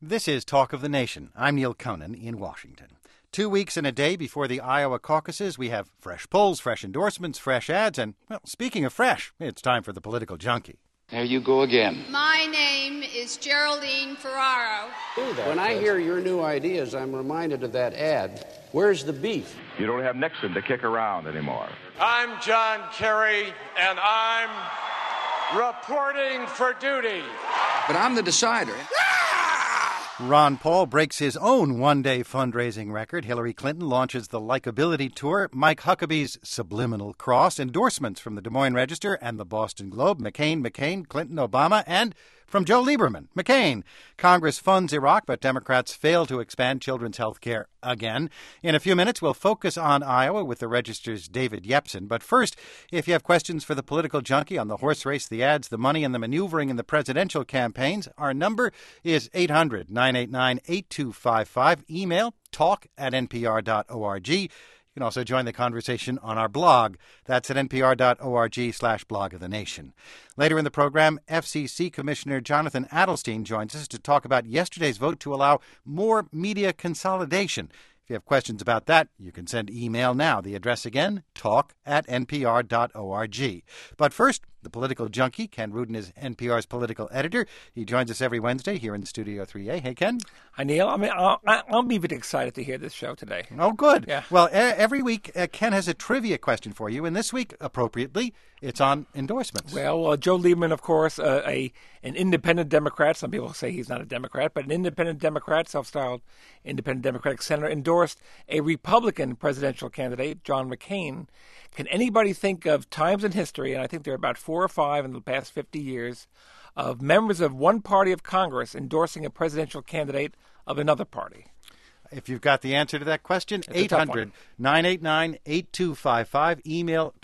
This is Talk of the Nation. I'm Neil Conan in Washington. 2 weeks and a day before the Iowa caucuses, we have fresh polls, fresh endorsements, fresh ads, and, well, speaking of fresh, it's time for the political junkie. There you go again. My name is Geraldine Ferraro. When I hear your new ideas, I'm reminded of that ad. Where's the beef? You don't have Nixon to kick around anymore. I'm John Kerry, and I'm reporting for duty. But I'm the decider. Ron Paul breaks his own one-day fundraising record. Hillary Clinton launches the Likeability Tour. Mike Huckabee's Subliminal Cross. Endorsements from the Des Moines Register and the Boston Globe. McCain, Clinton, Obama, and from Joe Lieberman. McCain. Congress funds Iraq, but Democrats fail to expand children's health care again. In a few minutes, we'll focus on Iowa with the Register's David Yepsen. But first, if you have questions for the political junkie on the horse race, the ads, the money, and the maneuvering in the presidential campaigns, our number is 800-989-8255. Email talk@npr.org. You can also join the conversation on our blog. That's at npr.org/blog of the nation. Later in the program, FCC Commissioner Jonathan Adelstein joins us to talk about yesterday's vote to allow more media consolidation. If you have questions about that, you can send email now. The address again, talk@npr.org. But first, the political junkie, Ken Rudin, is NPR's political editor. He joins us every Wednesday here in Studio 3A. Hey, Ken. Hi, Neil. I'm even excited to hear this show today. Oh, good. Yeah. Well, every week, Ken has a trivia question for you, and this week, appropriately, it's on endorsements. Well, Joe Lieberman, of course, an independent Democrat. Some people say he's not a Democrat, but an independent Democrat, self-styled independent Democratic senator, endorsed a Republican presidential candidate, John McCain. Can anybody think of times in history, and I think there are about 4 or 5 in the past 50 years, of members of one party of Congress endorsing a presidential candidate of another party? If you've got the answer to that question, 800-989-8255. Email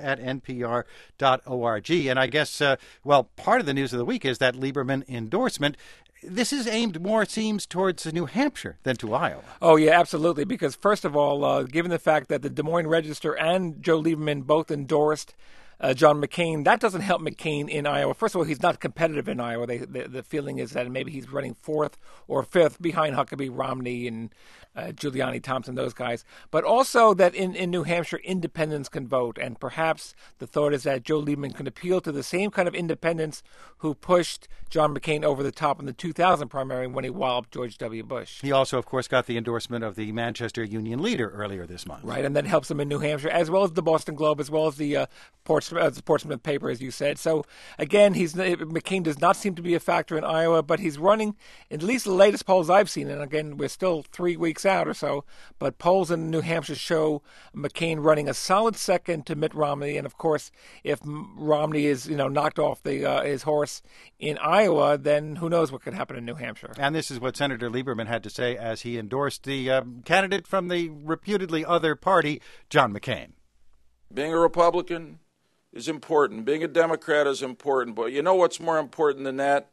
talk@npr.org. And I guess, part of the news of the week is that Lieberman endorsement. This is aimed more, it seems, towards New Hampshire than to Iowa. Oh, yeah, absolutely. Because, first of all, given the fact that the Des Moines Register and Joe Lieberman both endorsed John McCain, that doesn't help McCain in Iowa. First of all, he's not competitive in Iowa. The feeling is that maybe he's running 4th or 5th behind Huckabee, Romney, and Giuliani, Thompson, those guys. But also that in New Hampshire, independents can vote. And perhaps the thought is that Joe Lieberman can appeal to the same kind of independents who pushed John McCain over the top in the 2000 primary when he walloped George W. Bush. He also, of course, got the endorsement of the Manchester Union leader earlier this month. Right, and that helps him in New Hampshire, as well as the Boston Globe, as well as the Portsmouth paper, as you said. So, again, McCain does not seem to be a factor in Iowa, but he's running, at least the latest polls I've seen, and again, we're still 3 weeks out or so, but polls in New Hampshire show McCain running a solid second to Mitt Romney. And, of course, if Romney is knocked off his horse in Iowa, then who knows what could happen in New Hampshire. And this is what Senator Lieberman had to say as he endorsed the candidate from the reputedly other party, John McCain. Being a Republican is important. Being a Democrat is important. But you know what's more important than that?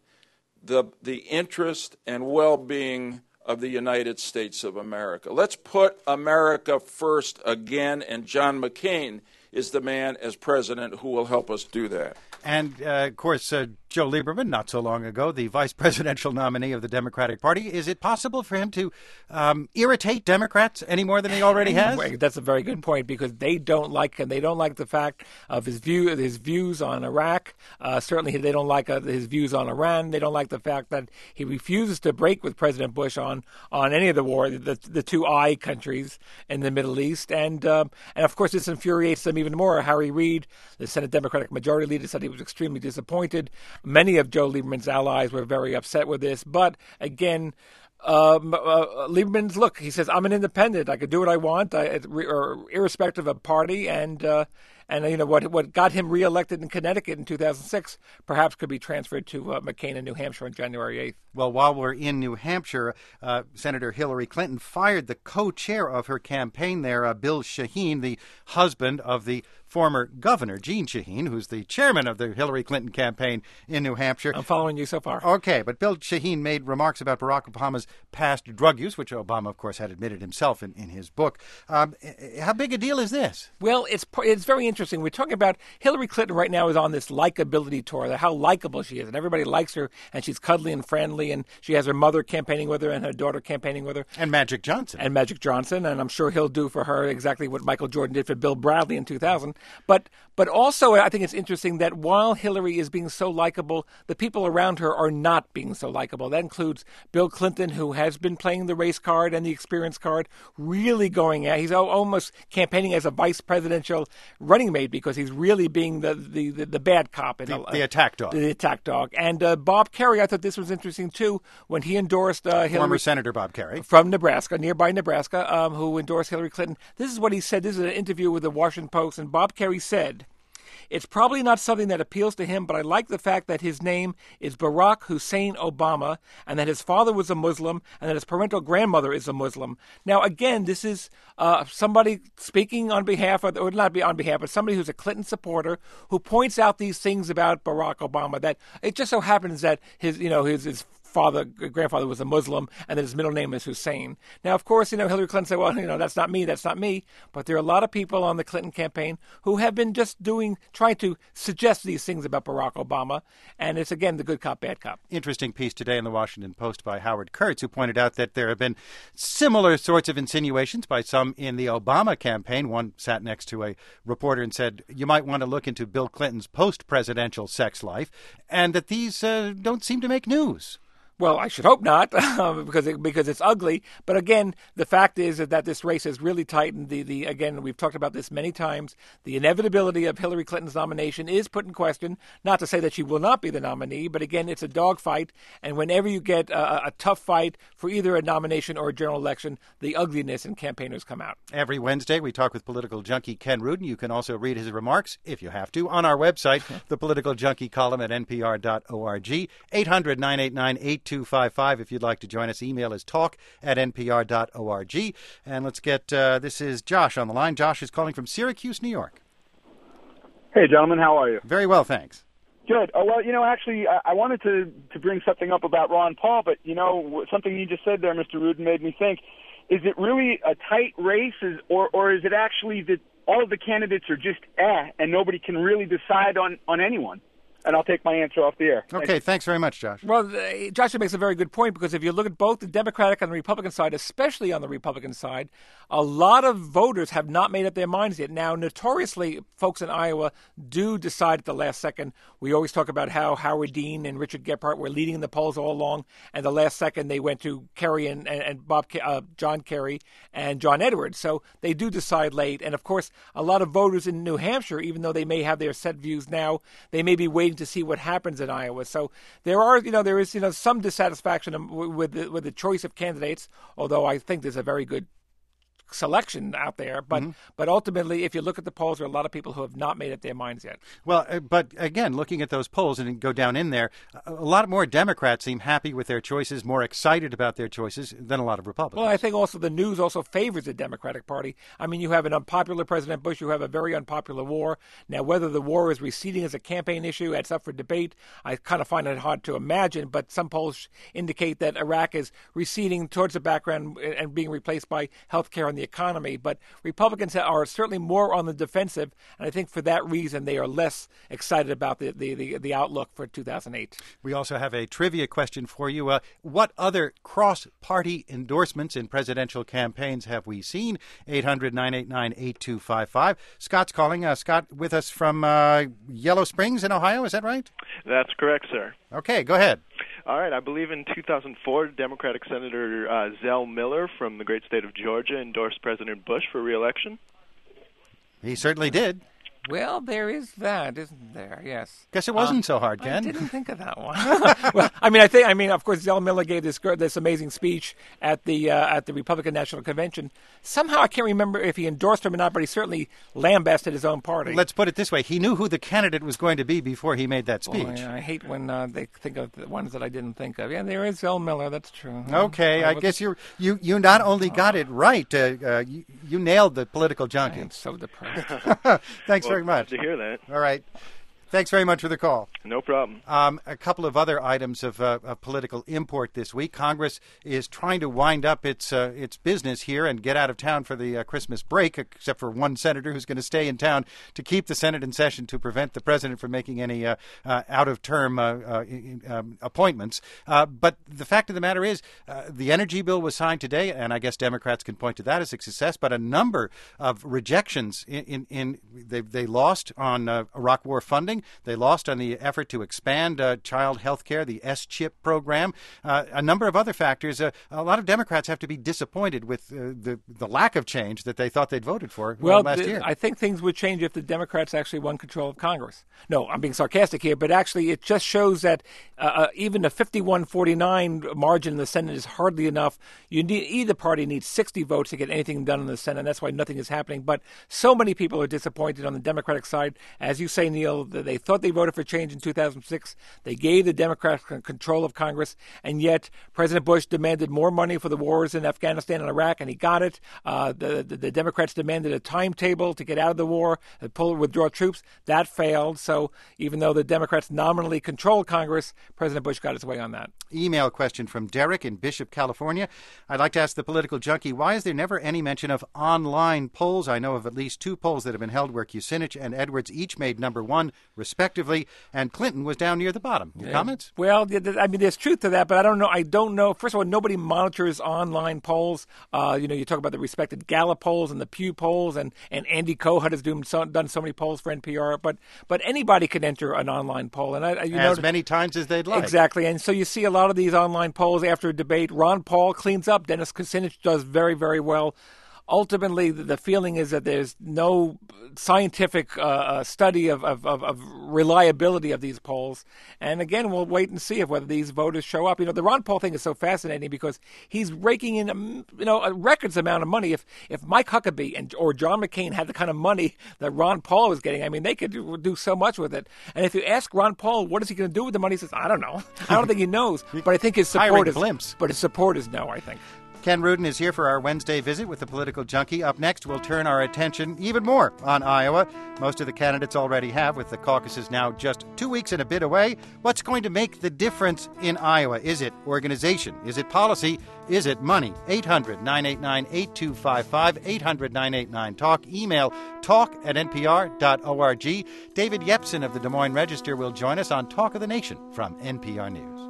The interest and well-being of the United States of America. Let's put America first again, and John McCain is the man as president who will help us do that. And, of course, Joe Lieberman, not so long ago, the vice presidential nominee of the Democratic Party. Is it possible for him to irritate Democrats any more than he already has? That's a very good point, because they don't like him. They don't like the fact of his views on Iraq. Certainly, they don't like his views on Iran. They don't like the fact that he refuses to break with President Bush on any of the war, the two I countries in the Middle East. And of course, this infuriates them even more. Harry Reid, the Senate Democratic Majority Leader, said he was extremely disappointed. Many of Joe Lieberman's allies were very upset with this. But again, Lieberman's, look, he says, I'm an independent. I could do what I want, irrespective of party. And what got him reelected in Connecticut in 2006 perhaps could be transferred to McCain in New Hampshire on January 8th. Well, while we're in New Hampshire, Senator Hillary Clinton fired the co-chair of her campaign there, Bill Shaheen, the husband of the former governor, Jeanne Shaheen, who's the chairman of the Hillary Clinton campaign in New Hampshire. I'm following you so far. Okay, but Bill Shaheen made remarks about Barack Obama's past drug use, which Obama, of course, had admitted himself in his book. How big a deal is this? Well, it's very interesting. interesting. We're talking about Hillary Clinton right now is on this likability tour, how likable she is, and everybody likes her, and she's cuddly and friendly, and she has her mother campaigning with her and her daughter campaigning with her. And Magic Johnson. And I'm sure he'll do for her exactly what Michael Jordan did for Bill Bradley in 2000. But also, I think it's interesting that while Hillary is being so likable, the people around her are not being so likable. That includes Bill Clinton, who has been playing the race card and the experience card, really going at. He's almost campaigning as a vice presidential running mate because he's really being the bad cop. The attack dog. The attack dog. And Bob Kerrey, I thought this was interesting, too, when he endorsed Hillary. Former Senator Bob Kerrey. From Nebraska, nearby Nebraska, who endorsed Hillary Clinton. This is what he said. This is an interview with the Washington Post, and Bob Kerrey said, "It's probably not something that appeals to him, but I like the fact that his name is Barack Hussein Obama and that his father was a Muslim and that his parental grandmother is a Muslim." Now, again, this is somebody speaking on behalf of, or not on behalf, but somebody who's a Clinton supporter who points out these things about Barack Obama, that it just so happens that his grandfather was a Muslim, and that his middle name is Hussein. Now, of course, Hillary Clinton said, well, that's not me. But there are a lot of people on the Clinton campaign who have been just trying to suggest these things about Barack Obama. And it's, again, the good cop, bad cop. Interesting piece today in the Washington Post by Howard Kurtz, who pointed out that there have been similar sorts of insinuations by some in the Obama campaign. One sat next to a reporter and said, you might want to look into Bill Clinton's post-presidential sex life, and that these don't seem to make news. Well, I should hope not, because it's ugly. But again, the fact is that this race is really tightened. Again, we've talked about this many times. The inevitability of Hillary Clinton's nomination is put in question. Not to say that she will not be the nominee, but again, it's a dogfight. And whenever you get a tough fight for either a nomination or a general election, the ugliness in campaigners come out. Every Wednesday, we talk with political junkie Ken Rudin. You can also read his remarks, if you have to, on our website, the Political Junkie column at npr.org. 800-989-8255 if you'd like to join us. Email is talk@npr.org. And let's get, this is Josh on the line. Josh is calling from Syracuse, New York. Hey, gentlemen, how are you? Very well, thanks. Good. Oh, well, actually, I wanted to bring something up about Ron Paul, but, something you just said there, Mr. Rudin, made me think. Is it really a tight race, or is it actually that all of the candidates are just and nobody can really decide on anyone? And I'll take my answer off the air. Okay, thanks very much, Josh. Well, Josh makes a very good point, because if you look at both the Democratic and the Republican side, especially on the Republican side, a lot of voters have not made up their minds yet. Now, notoriously, folks in Iowa do decide at the last second. We always talk about how Howard Dean and Richard Gephardt were leading in the polls all along, and the last second they went to Kerry and John Kerry and John Edwards. So they do decide late. And, of course, a lot of voters in New Hampshire, even though they may have their set views now, they may be waiting to see what happens in Iowa. So there is some dissatisfaction with the choice of candidates, although I think there's a very good selection out there. But ultimately, if you look at the polls, there are a lot of people who have not made up their minds yet. Well, but again, looking at those polls and go down in there, a lot more Democrats seem happy with their choices, more excited about their choices than a lot of Republicans. Well, I think also the news also favors the Democratic Party. I mean, you have an unpopular President Bush, you have a very unpopular war. Now, whether the war is receding as a campaign issue, that's up for debate. I kind of find it hard to imagine, but some polls indicate that Iraq is receding towards the background and being replaced by health care and the economy. But Republicans are certainly more on the defensive, and I think for that reason they are less excited about the outlook for 2008. We also have a trivia question for you. What other cross-party endorsements in presidential campaigns have we seen? 800-989-8255. Scott's calling. Scott with us from Yellow Springs in Ohio. Is that right? That's correct, sir. Okay, go ahead. All right. I believe in 2004, Democratic Senator Zell Miller from the great state of Georgia endorsed President Bush for re-election. He certainly did. Well, there is that, isn't there? Yes. Guess it wasn't so hard, Ken. I didn't think of that one. Well, of course, Zell Miller gave this amazing speech at the Republican National Convention. Somehow, I can't remember if he endorsed him or not, but he certainly lambasted his own party. Let's put it this way: he knew who the candidate was going to be before he made that speech. Boy, I hate when they think of the ones that I didn't think of. Yeah, there is Zell Miller. That's true. Okay, I guess you not only got it right, you nailed the political junkie. I'm so depressed. Thanks very much. Good to hear that. All right. Thanks very much for the call. No problem. A couple of other items of political import this week. Congress is trying to wind up its business here and get out of town for the Christmas break, except for one senator who's going to stay in town to keep the Senate in session to prevent the president from making any out-of-term appointments. But the fact of the matter is the energy bill was signed today, and I guess Democrats can point to that as a success, but a number of rejections they lost on Iraq War funding. They lost on the effort to expand child health care, the S-CHIP program, a number of other factors. A lot of Democrats have to be disappointed with the lack of change that they thought they'd voted for last year. I think things would change if the Democrats actually won control of Congress. No, I'm being sarcastic here, but actually it just shows that even a 51-49 margin in the Senate is hardly enough. Either party needs 60 votes to get anything done in the Senate, and that's why nothing is happening. But so many people are disappointed on the Democratic side. As you say, Neil, they thought they voted for change in 2006. They gave the Democrats control of Congress, and yet President Bush demanded more money for the wars in Afghanistan and Iraq, and he got it. The Democrats demanded a timetable to get out of the war, withdraw troops. That failed. So even though the Democrats nominally controlled Congress, President Bush got his way on that. Email question from Derek in Bishop, California. I'd like to ask the political junkie, why is there never any mention of online polls? I know of at least 2 polls that have been held where Kucinich and Edwards each made number 1, respectively, and Clinton was down near the bottom. Your comments? Well, I mean, there's truth to that, but I don't know. First of all, nobody monitors online polls. You talk about the respected Gallup polls and the Pew polls, and Andy Kohut has done so many polls for NPR. But anybody can enter an online poll, and many times as they'd like. Exactly, and so you see a lot of these online polls after a debate. Ron Paul cleans up. Dennis Kucinich does very, very well. Ultimately, the feeling is that there's no scientific study of reliability of these polls. And again, we'll wait and see whether these voters show up. The Ron Paul thing is so fascinating because he's raking in, a records amount of money. If Mike Huckabee or John McCain had the kind of money that Ron Paul was getting, I mean, they could do so much with it. And if you ask Ron Paul, what is he going to do with the money? He says, I don't know. I don't think he knows. But I think his supporters know, I think. Ken Rudin is here for our Wednesday visit with the Political Junkie. Up next, we'll turn our attention even more on Iowa. Most of the candidates already have, with the caucuses now just 2 weeks and a bit away. What's going to make the difference in Iowa? Is it organization? Is it policy? Is it money? 800-989-8255, 800-989-TALK. Email talk@npr.org. David Yepsen of the Des Moines Register will join us on Talk of the Nation from NPR News.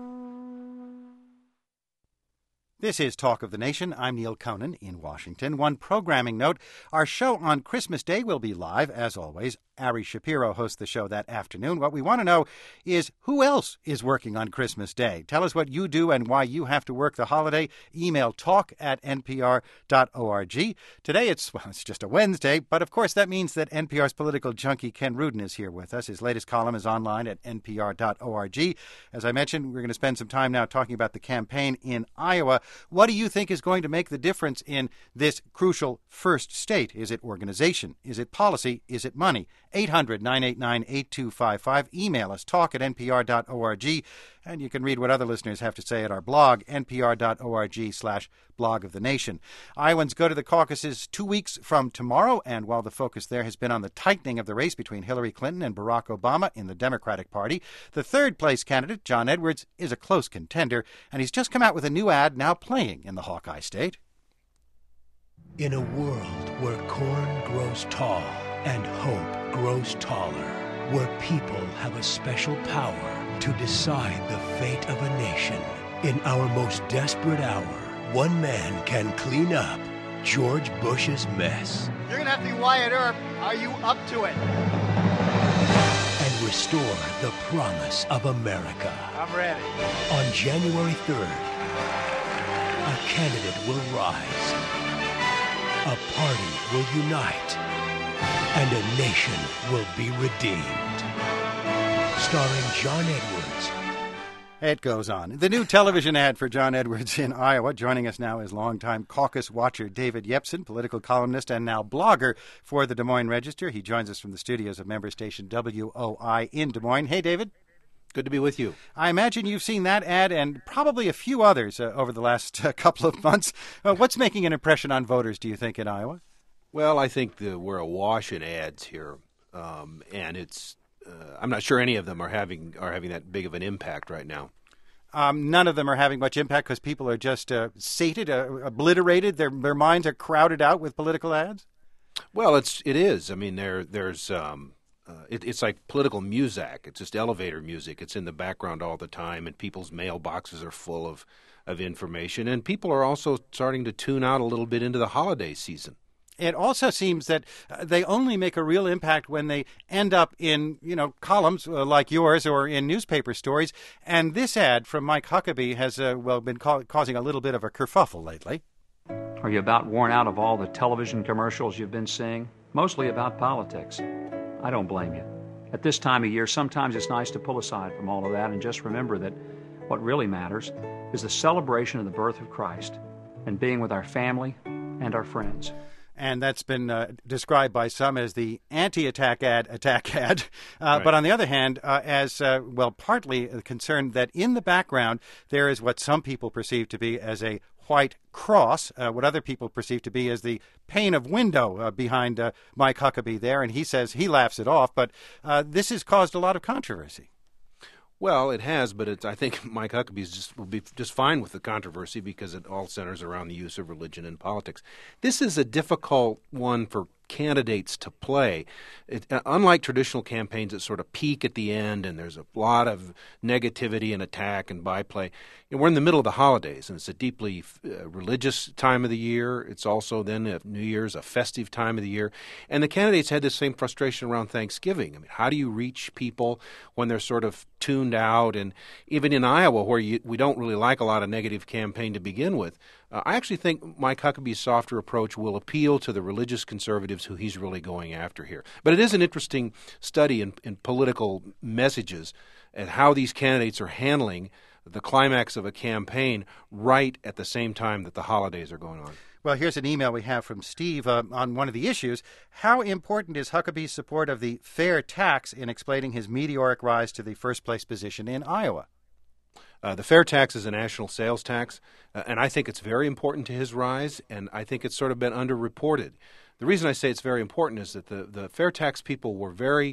This is Talk of the Nation. I'm Neil Conan in Washington. One programming note, our show on Christmas Day will be live, as always. Ari Shapiro hosts the show that afternoon. What we want to know is who else is working on Christmas Day. Tell us what you do and why you have to work the holiday. Email talk@npr.org. Today it's just a Wednesday, but of course that means that NPR's political junkie Ken Rudin is here with us. His latest column is online at npr.org. As I mentioned, we're going to spend some time now talking about the campaign in Iowa. What do you think is going to make the difference in this crucial first state? Is it organization? Is it policy? Is it money? 800-989-8255. Email us, talk@npr.org. And you can read what other listeners have to say at our blog, npr.org/blog of the nation. Iowans go to the caucuses 2 weeks from tomorrow, and while the focus there has been on the tightening of the race between Hillary Clinton and Barack Obama in the Democratic Party, the third-place candidate, John Edwards, is a close contender, and he's just come out with a new ad now playing in the Hawkeye State. In a world where corn grows tall and hope grows taller, where people have a special power to decide the fate of a nation, in our most desperate hour, one man can clean up George Bush's mess. You're going to have to be Wyatt Earp. Are you up to it? And restore the promise of America. I'm ready. On January 3rd, a candidate will rise, a party will unite, and a nation will be redeemed. Starring John Edwards. It goes on. The new television ad for John Edwards in Iowa. Joining us now is longtime caucus watcher David Yepsen, political columnist and now blogger for the Des Moines Register. He joins us from the studios of member station WOI in Des Moines. Hey, David. Good to be with you. I imagine you've seen that ad and probably a few others over the last couple of months. What's making an impression on voters, do you think, in Iowa? Well, I think we're awash in ads here, and it's I'm not sure any of them are having that big of an impact right now. None of them are having much impact because people are just sated, obliterated. Their minds are crowded out with political ads. Well, it is. I mean, it's like political music. It's just elevator music. It's in the background all the time, and people's mailboxes are full of information. And people are also starting to tune out a little bit into the holiday season. It also seems that they only make a real impact when they end up in, columns like yours or in newspaper stories. And this ad from Mike Huckabee has, been causing a little bit of a kerfuffle lately. Are you about worn out of all the television commercials you've been seeing? Mostly about politics. I don't blame you. At this time of year, sometimes it's nice to pull aside from all of that and just remember that what really matters is the celebration of the birth of Christ and being with our family and our friends. And that's been described by some as the anti-attack ad. Right. But on the other hand, as partly concerned that in the background there is what some people perceive to be as a white cross, what other people perceive to be as the pane of window behind Mike Huckabee there. And he says he laughs it off. But this has caused a lot of controversy. Well, it has, but I think Mike Huckabee will be just fine with the controversy because it all centers around the use of religion in politics. This is a difficult one for candidates to play. Unlike traditional campaigns that sort of peak at the end and there's a lot of negativity and attack and byplay, we're in the middle of the holidays, and it's a deeply religious time of the year. It's also then New Year's, a festive time of the year. And the candidates had the same frustration around Thanksgiving. I mean, how do you reach people when they're sort of tuned out? And even in Iowa, where we don't really like a lot of negative campaign to begin with, I actually think Mike Huckabee's softer approach will appeal to the religious conservatives who he's really going after here. But it is an interesting study in political messages and how these candidates are handling the climax of a campaign right at the same time that the holidays are going on. Well, here's an email we have from Steve on one of the issues. How important is Huckabee's support of the fair tax in explaining his meteoric rise to the first-place position in Iowa? The fair tax is a national sales tax, and I think it's very important to his rise, and I think it's sort of been underreported. The reason I say it's very important is that the fair tax people were very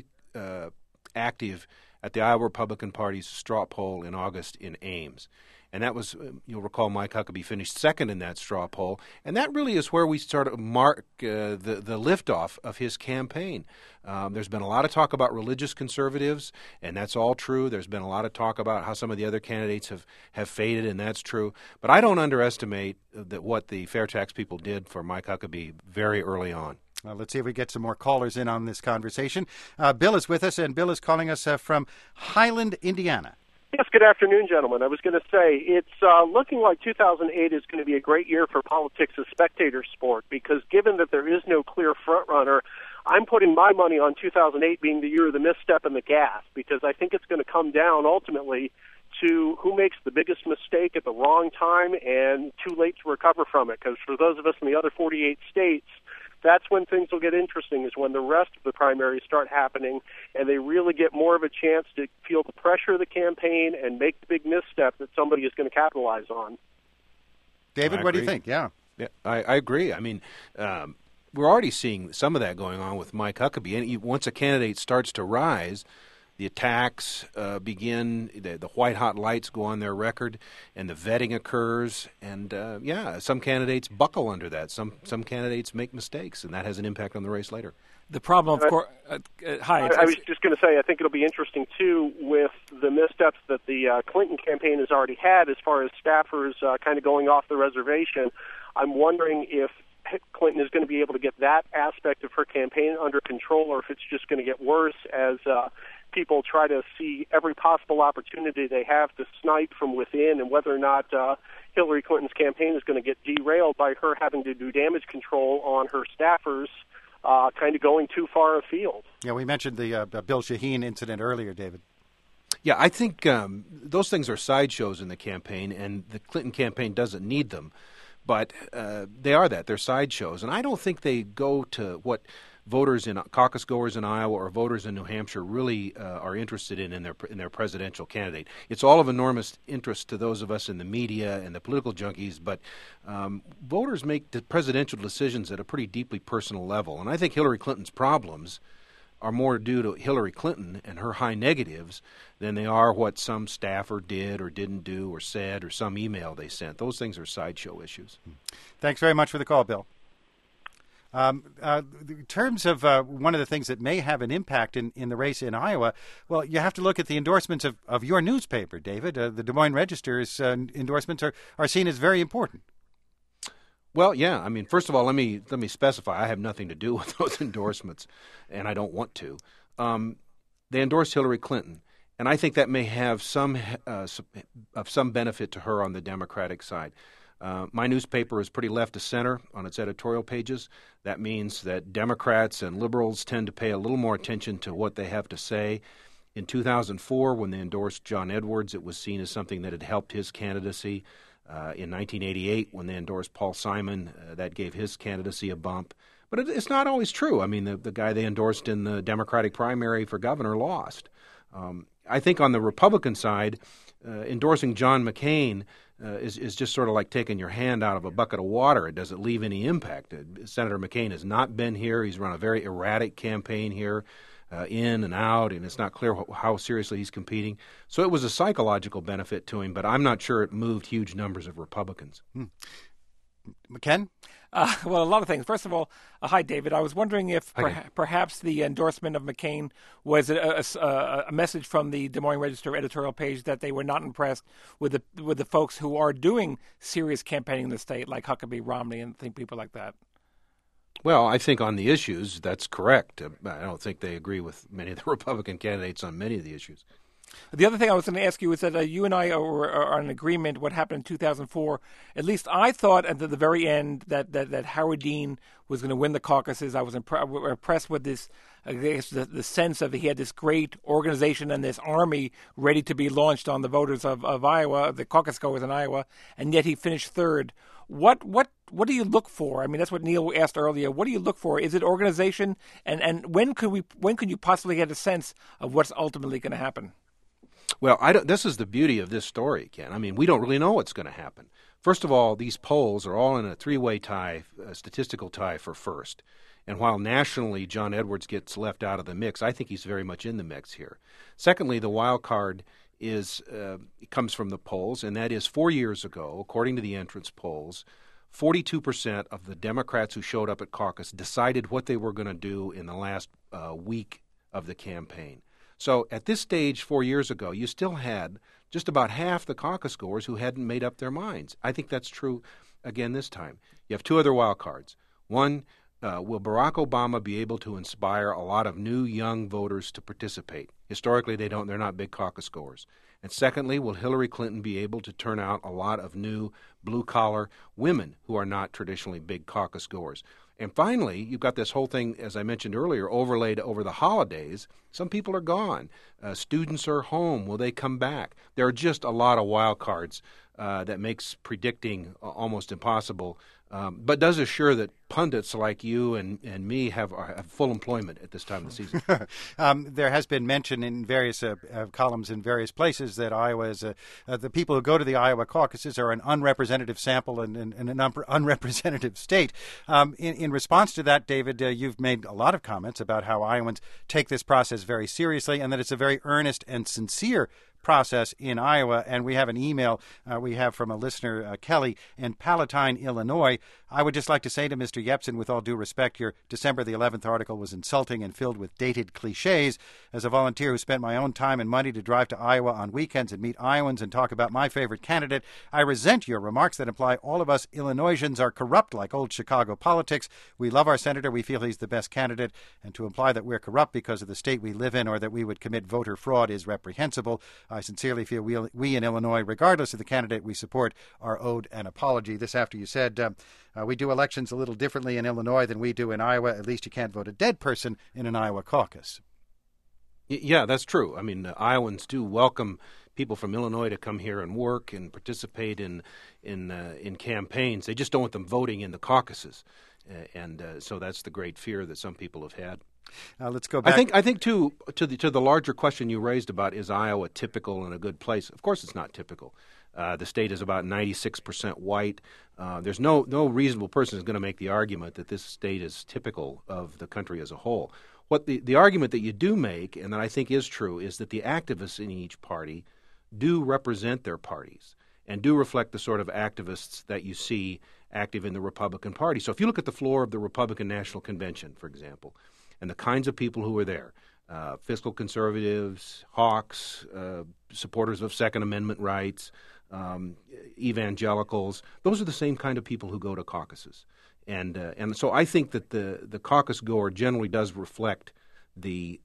active at the Iowa Republican Party's straw poll in August in Ames. And that was, you'll recall, Mike Huckabee finished second in that straw poll. And that really is where we sort of mark the liftoff of his campaign. There's been a lot of talk about religious conservatives, and that's all true. There's been a lot of talk about how some of the other candidates have faded, and that's true. But I don't underestimate what the fair tax people did for Mike Huckabee very early on. Let's see if we get some more callers in on this conversation. Bill is with us, and Bill is calling us from Highland, Indiana. Yes, good afternoon, gentlemen. I was going to say, it's looking like 2008 is going to be a great year for politics as spectator sport, because given that there is no clear frontrunner, I'm putting my money on 2008 being the year of the misstep and the gas, because I think it's going to come down ultimately to who makes the biggest mistake at the wrong time and too late to recover from it. Because for those of us in the other 48 states, that's when things will get interesting, is when the rest of the primaries start happening and they really get more of a chance to feel the pressure of the campaign and make the big misstep that somebody is going to capitalize on. David, what do you think? Yeah, I agree. I mean, we're already seeing some of that going on with Mike Huckabee. And once a candidate starts to rise, the attacks begin, the white-hot lights go on their record, and the vetting occurs. And, some candidates buckle under that. Some candidates make mistakes, and that has an impact on the race later. The problem, of course... hi. I was just going to say, I think it'll be interesting, too, with the missteps that the Clinton campaign has already had as far as staffers kind of going off the reservation. I'm wondering if Clinton is going to be able to get that aspect of her campaign under control, or if it's just going to get worse as people try to see every possible opportunity they have to snipe from within, and whether or not Hillary Clinton's campaign is going to get derailed by her having to do damage control on her staffers, kind of going too far afield. Yeah, we mentioned the Bill Shaheen incident earlier, David. Yeah, I think those things are sideshows in the campaign, and the Clinton campaign doesn't need them. But they are that. They're sideshows. And I don't think they go to what voters in caucus goers in Iowa or voters in New Hampshire really are interested in their presidential candidate. It's all of enormous interest to those of us in the media and the political junkies, but voters make the presidential decisions at a pretty deeply personal level. And I think Hillary Clinton's problems are more due to Hillary Clinton and her high negatives than they are what some staffer did or didn't do or said or some email they sent. Those things are sideshow issues. Thanks very much for the call, Bill. In terms of one of the things that may have an impact in the race in Iowa, well, you have to look at the endorsements of your newspaper, David. The Des Moines Register's endorsements are seen as very important. Well, yeah. I mean, first of all, let me specify. I have nothing to do with those endorsements, and I don't want to. They endorsed Hillary Clinton, and I think that may have some benefit to her on the Democratic side. My newspaper is pretty left of center on its editorial pages. That means that Democrats and liberals tend to pay a little more attention to what they have to say. In 2004, when they endorsed John Edwards, it was seen as something that had helped his candidacy. In 1988, when they endorsed Paul Simon, that gave his candidacy a bump. But it's not always true. I mean, the guy they endorsed in the Democratic primary for governor lost. I think on the Republican side, endorsing John McCain is just sort of like taking your hand out of a bucket of water. It doesn't leave any impact. Senator McCain has not been here. He's run a very erratic campaign here. In and out, and it's not clear how seriously he's competing. So it was a psychological benefit to him, but I'm not sure it moved huge numbers of Republicans. Ken? Well, a lot of things. First of all, hi, David. I was wondering if perhaps the endorsement of McCain was a message from the Des Moines Register editorial page that they were not impressed with the folks who are doing serious campaigning in the state, like Huckabee, Romney, and people like that. Well, I think on the issues, that's correct. I don't think they agree with many of the Republican candidates on many of the issues. The other thing I was going to ask you is that you and I are in agreement what happened in 2004. At least I thought at the very end that Howard Dean was going to win the caucuses. I was impressed with this, I guess, the sense of he had this great organization and this army ready to be launched on the voters of Iowa, the caucus goers in Iowa, and yet he finished third. What do you look for? I mean, that's what Neil asked earlier. What do you look for? Is it organization? And when could you possibly get a sense of what's ultimately going to happen? Well, this is the beauty of this story, Ken. I mean, we don't really know what's going to happen. First of all, these polls are all in a three-way tie, a statistical tie for first. And while nationally John Edwards gets left out of the mix, I think he's very much in the mix here. Secondly, the wild card comes from the polls, and that is 4 years ago, according to the entrance polls, 42% of the Democrats who showed up at caucus decided what they were going to do in the last week of the campaign. So at this stage 4 years ago, you still had just about half the caucus goers who hadn't made up their minds. I think that's true again this time. You have two other wild cards. One, will Barack Obama be able to inspire a lot of new young voters to participate? Historically, they're not big caucus goers. And secondly, will Hillary Clinton be able to turn out a lot of new blue-collar women who are not traditionally big caucus goers? And finally, you've got this whole thing, as I mentioned earlier, overlaid over the holidays. Some people are gone. Students are home. Will they come back? There are just a lot of wild cards that makes predicting almost impossible, but does assure that pundits like you and me have full employment at this time of the season. There has been mention in various columns in various places that Iowa is the people who go to the Iowa caucuses are an unrepresentative sample and an unrepresentative state. In response to that, David, you've made a lot of comments about how Iowans take this process very seriously and that it's a very earnest and sincere process in Iowa. And we have an email we have from a listener, Kelly, in Palatine, Illinois. I would just like to say to Mr. Yepsen, with all due respect, your December the 11th article was insulting and filled with dated cliches. As a volunteer who spent my own time and money to drive to Iowa on weekends and meet Iowans and talk about my favorite candidate, I resent your remarks that imply all of us Illinoisans are corrupt like old Chicago politics. We love our senator. We feel he's the best candidate. And to imply that we're corrupt because of the state we live in or that we would commit voter fraud is reprehensible. I sincerely feel we in Illinois, regardless of the candidate we support, are owed an apology. This after you said we do elections a little differently in Illinois than we do in Iowa. At least you can't vote a dead person in an Iowa caucus. Yeah, that's true. I mean, Iowans do welcome people from Illinois to come here and work and participate in campaigns. They just don't want them voting in the caucuses, and so that's the great fear that some people have had. Let's go back. I think too to the larger question you raised about is Iowa typical and a good place. Of course, it's not typical. The state is about 96% white. There's no reasonable person is going to make the argument that this state is typical of the country as a whole. what the argument that you do make, and that I think is true, is that the activists in each party do represent their parties and do reflect the sort of activists that you see active in the Republican Party. So if you look at the floor of the Republican National Convention, for example, and the kinds of people who are there, fiscal conservatives, hawks, supporters of Second Amendment rights, evangelicals, those are the same kind of people who go to caucuses. And so I think that the caucus goer generally does reflect the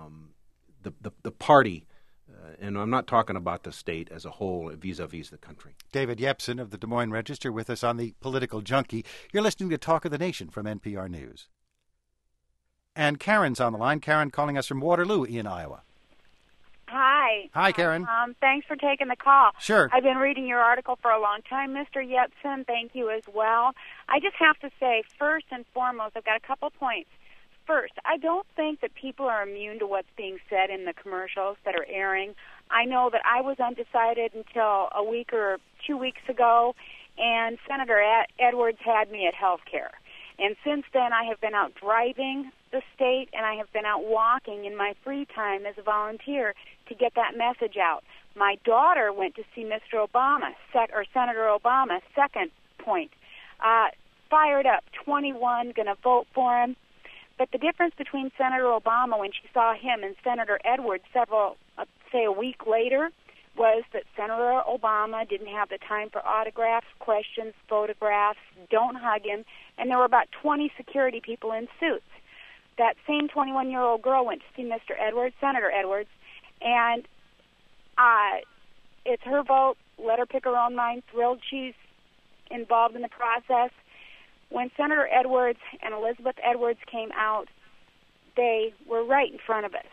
party, and I'm not talking about the state as a whole vis-a-vis the country. David Yepsen of the Des Moines Register with us on the Political Junkie. You're listening to Talk of the Nation from NPR News. And Karen's on the line. Karen calling us from Waterloo in Iowa. Hi. Hi, Karen. Thanks for taking the call. Sure. I've been reading your article for a long time, Mr. Yepsen. Thank you as well. I just have to say, first and foremost, I've got a couple points. First, I don't think that people are immune to what's being said in the commercials that are airing. I know that I was undecided until a week or 2 weeks ago, and Senator Edwards had me at health care. And since then, I have been out driving the state, and I have been out walking in my free time as a volunteer to get that message out. My daughter went to see Mr. Obama, Senator Obama, second point. Fired up, 21, going to vote for him. But the difference between Senator Obama when she saw him and Senator Edwards a week later, was that Senator Obama didn't have the time for autographs, questions, photographs, don't hug him, and there were about 20 security people in suits. That same 21-year-old girl went to see Mr. Edwards, Senator Edwards, and it's her vote. Let her pick her own mind. Thrilled she's involved in the process. When Senator Edwards and Elizabeth Edwards came out, they were right in front of us.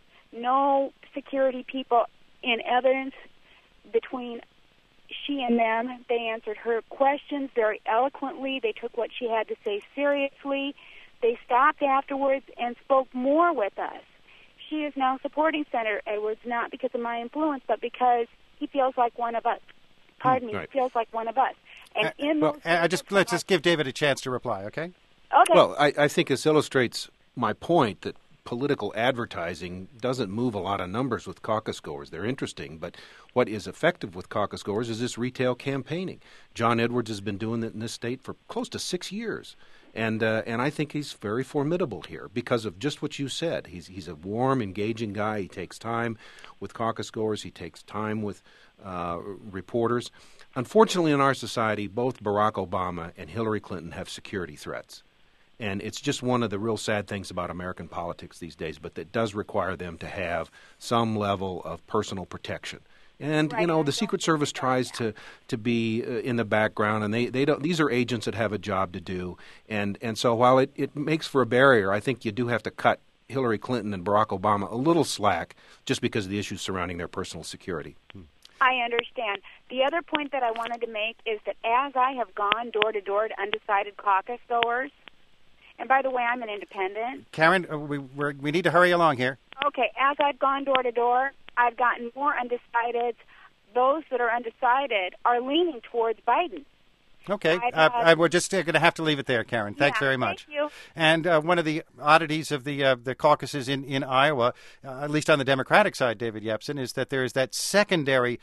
No security people in evidence between she and them. They answered her questions very eloquently. They took what she had to say seriously. They stopped afterwards and spoke more with us. She is now supporting Senator Edwards, not because of my influence, but because he feels like one of us. Pardon me, right. He feels like one of us. And let's just give David a chance to reply, okay? Okay. Well, I think this illustrates my point that political advertising doesn't move a lot of numbers with caucus goers. They're interesting, but what is effective with caucus goers is this retail campaigning. John Edwards has been doing it in this state for close to 6 years. And I think he's very formidable here because of just what you said. He's a warm, engaging guy. He takes time with caucus goers. He takes time with reporters. Unfortunately, in our society, both Barack Obama and Hillary Clinton have security threats. And it's just one of the real sad things about American politics these days, but that does require them to have some level of personal protection. And, you know, the Secret Service tries to be in the background, and they don't. These are agents that have a job to do. And so while it makes for a barrier, I think you do have to cut Hillary Clinton and Barack Obama a little slack just because of the issues surrounding their personal security. I understand. The other point that I wanted to make is that as I have gone door to door to undecided caucus goers, and by the way, I'm an independent. Karen, we need to hurry along here. Okay, as I've gone door to door, I've gotten more undecided. Those that are undecided are leaning towards Biden. Okay, we're just going to have to leave it there, Karen. Thanks very much. Thank you. And one of the oddities of the caucuses in Iowa, at least on the Democratic side, David Yepsen, is that there is that secondary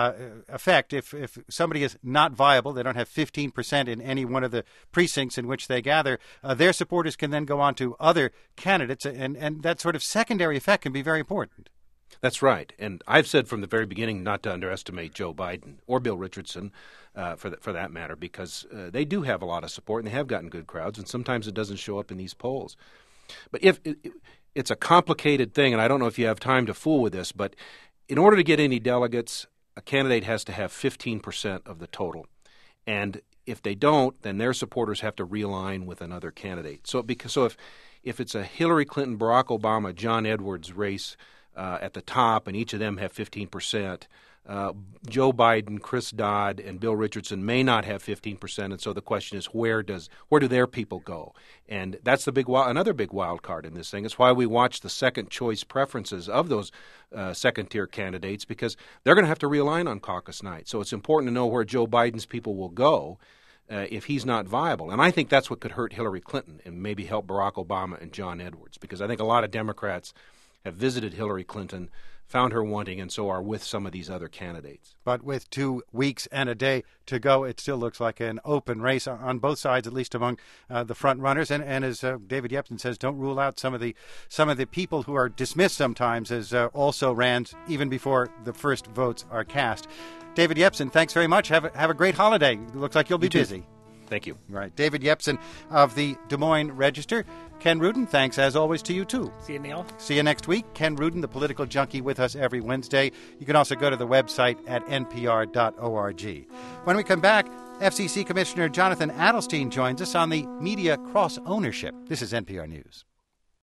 effect. If somebody is not viable, they don't have 15% in any one of the precincts in which they gather, their supporters can then go on to other candidates, and that sort of secondary effect can be very important. That's right. And I've said from the very beginning not to underestimate Joe Biden or Bill Richardson, for that matter, because they do have a lot of support and they have gotten good crowds, and sometimes it doesn't show up in these polls. But it's a complicated thing, and I don't know if you have time to fool with this, but in order to get any delegates, a candidate has to have 15% of the total. And if they don't, then their supporters have to realign with another candidate. So if it's a Hillary Clinton, Barack Obama, John Edwards race at the top, and each of them have 15%. Joe Biden, Chris Dodd, and Bill Richardson may not have 15%, and so the question is where do their people go? And that's another big wild card in this thing. It's why we watch the second choice preferences of those second-tier candidates, because they're going to have to realign on caucus night. So it's important to know where Joe Biden's people will go, if he's not viable. And I think that's what could hurt Hillary Clinton and maybe help Barack Obama and John Edwards, because I think a lot of Democrats have visited Hillary Clinton, found her wanting, and so are with some of these other candidates. But with 2 weeks and a day to go, it still looks like an open race on both sides, at least among the front runners. And as David Yepsen says, don't rule out some of the people who are dismissed sometimes as also rans even before the first votes are cast. David Yepsen, thanks very much. Have a great holiday. It looks like you'll be busy. Thank you. Right. David Yepsen of the Des Moines Register. Ken Rudin, thanks as always to you too. See you, Neil. See you next week. Ken Rudin, the political junkie, with us every Wednesday. You can also go to the website at npr.org. When we come back, FCC Commissioner Jonathan Adelstein joins us on the media cross-ownership. This is NPR News.